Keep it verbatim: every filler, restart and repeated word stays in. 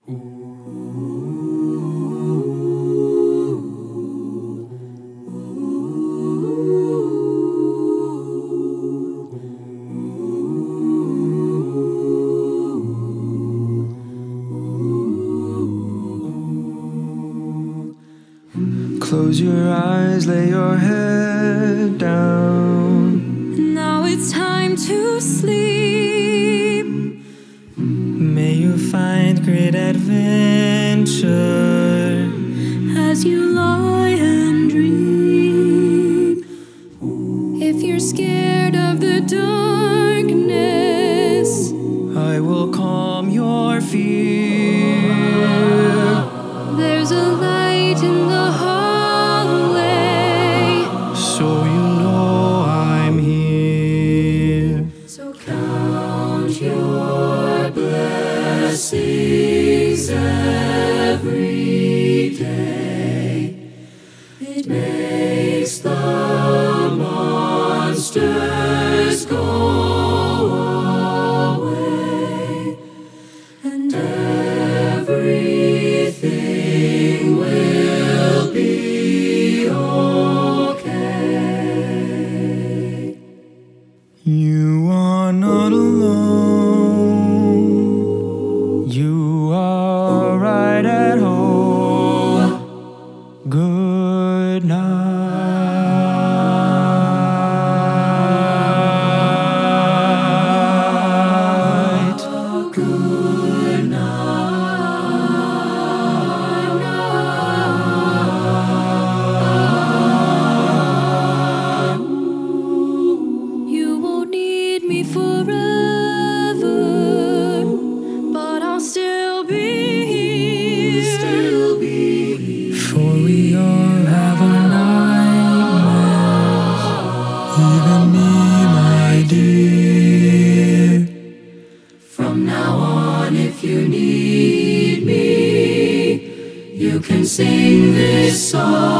Close your eyes, lay your head down. Now it's time to sleep. May you find great adventure As you lie and dream. If you're scared of the darkness, I will calm your fear. there's a light in the hallway, So you know I'm here. so count your blessings every day. It makes the monsters go away, and everything will be okay. You are not alone. You are right at home. Good night. Good night. You won't need me forever, but I'll still be here. Still be here. For we all have our nightmares, even me, my dear. From now on, if you need me, you can sing this song.